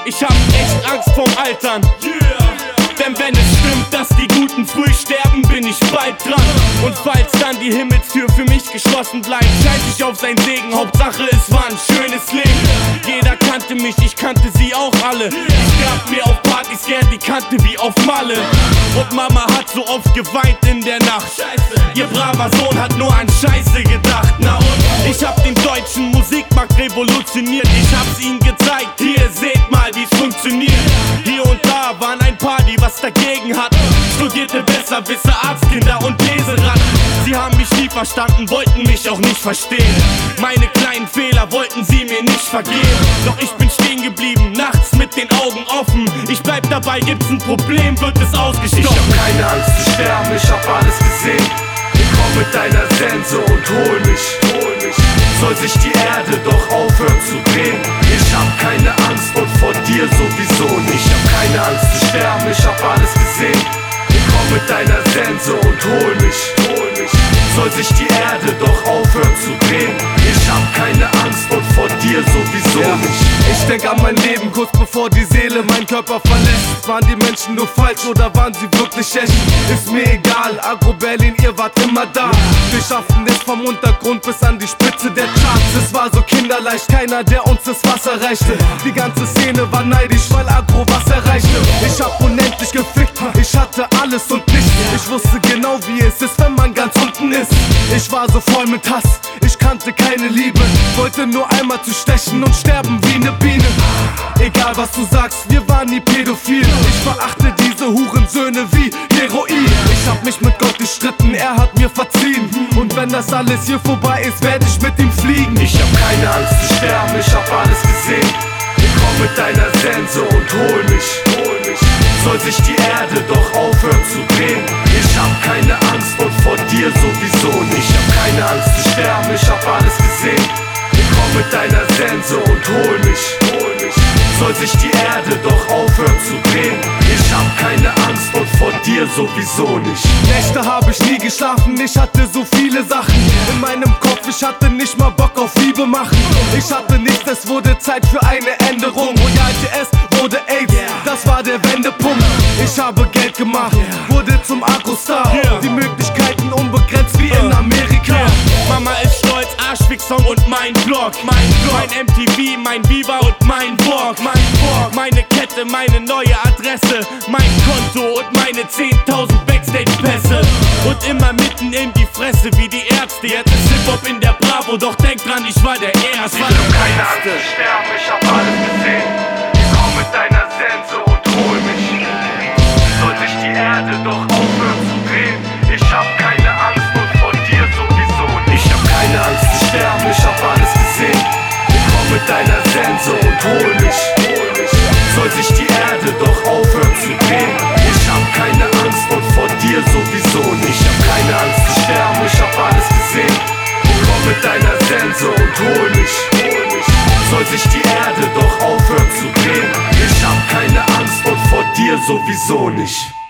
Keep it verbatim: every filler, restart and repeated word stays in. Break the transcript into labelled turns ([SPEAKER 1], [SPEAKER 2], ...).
[SPEAKER 1] Ich hab echt Angst vorm Altern, yeah. Denn wenn es stimmt, dass die Guten früh sterben, bin ich bald dran. Und falls dann die Himmelstür für mich geschlossen bleibt, scheiß ich auf seinen Segen, Hauptsache es war ein schönes Leben. Jeder kannte mich, ich kannte sie auch alle. Ich gab mir auf Partys gern die Kante wie auf Malle. Und Mama hat so oft geweint in der Nacht. Ihr braver Sohn hat nur an Scheiße gedacht. Na und? Ich hab den deutschen Musikmarkt revolutioniert. Ich hab's ihnen gezeigt, hier seht mal wie's funktioniert. Hier und da waren ein paar, die was dagegen hatten. Studierte Besserwisser, Arztkinder und Leseratten. Sie haben mich nie verstanden, wollten mich auch nicht verstehen. Meine kleinen Fehler wollten sie mir nicht vergeben. Doch ich bin stehen geblieben, nachts mit den Augen offen. Ich bleib dabei, gibt's ein Problem, wird es ausgestochen.
[SPEAKER 2] Ich hab keine Angst zu sterben, ich hab alles gesehen. Ich komm mit deiner Sense und hol mich, hol mich. Soll sich die Erde doch aufhören zu drehen. Ich hab keine Angst und vor dir sowieso nicht. Ich hab keine Angst zu sterben, ich hab alles gesehen. Ich komm mit deiner Sense und hol mich, hol mich. Soll sich die Erde doch aufhören zu drehen. Ich hab keine Angst und vor dir sowieso ja. nicht.
[SPEAKER 3] Ich denk an mein Leben kurz bevor die Seele meinen Körper verlässt. Waren die Menschen nur falsch oder waren sie wirklich echt? Ist mir egal, Agro Berlin, ihr wart immer da. Wir schafften es vom Untergrund bis an die Spitze der Charts. Es war so kinderleicht, keiner der uns das Wasser reichte. Die ganze Szene war neidisch, weil Agro was erreichte. Ich hab unendlich gefickt, ich hatte alles und nichts. Ich wusste genau wie es ist, wenn man ganz unten ist. Ich war so voll mit Hass, ich kannte keine Liebe. Wollte nur einmal zu stechen und sterben wie ne Biene. Egal was du sagst, wir waren nie pädophil. Ich verachte diese Hurensöhne wie Heroin. Ich hab mich mit Gott gestritten, er hat mir verziehen. Und wenn das alles hier vorbei ist, werd ich mit ihm fliegen.
[SPEAKER 2] Ich hab keine Angst zu sterben, ich hab alles gesehen. Ich komm mit deiner Sense und hol mich, hol mich. Soll sich die Erde doch aufhören zu drehen. Ich hab keine Angst und vor dir sowieso nicht. Ich hab keine Angst zu sterben, ich hab alles gesehen. Ich komm mit deiner Sense und hol mich, hol mich. Soll sich die Erde doch aufhören zu drehen. Ich hab keine Angst und vor dir sowieso nicht.
[SPEAKER 3] Nächte hab ich nie geschlafen, ich hatte so viele Sachen in meinem Kopf, ich hatte nicht mal Bock auf Liebe machen. Ich hatte nichts, es wurde Zeit für eine Änderung. Royal T S wurde AIDS, das war der Wendepunkt. Ich habe Geld gemacht, wurde zum Agro-Star. Die Möglichkeiten unbegrenzt wie in Amerika.
[SPEAKER 1] Mama ist stolz, Arschfix-Song und mein Blog. Mein Blog, mein M T V, mein Viva und mein Borg. Mein Borg, meine Kette, meine neue Adresse, mein Konto und meine zehntausend Backstage-Pässe. Und immer mitten in die Fresse wie die Ärzte. Jetzt ist Hip-Hop in der Bravo, doch denk dran, ich war der Erste.
[SPEAKER 2] Ich hab keine Angst zu sterben, ich hab alles gesehen. Ich komm mit deiner Sense und hol mich. Soll sich die Erde doch aufhören zu drehen. Ich hab keine Angst und vor dir sowieso nicht. Ich hab keine Angst zu sterben, ich hab alles gesehen. Ich komm mit deiner Sense und hol mich, hol mich. Soll sich die Erde doch aufhören zu drehen. Ich hab keine Angst und vor dir sowieso nicht. Ich hab keine Angst zu sterben, ich hab alles gesehen. Ich komm mit deiner Sense und hol mich, hol mich. Soll sich die Erde doch aufhören zu drehen. Ich hab keine Angst und vor dir sowieso nicht.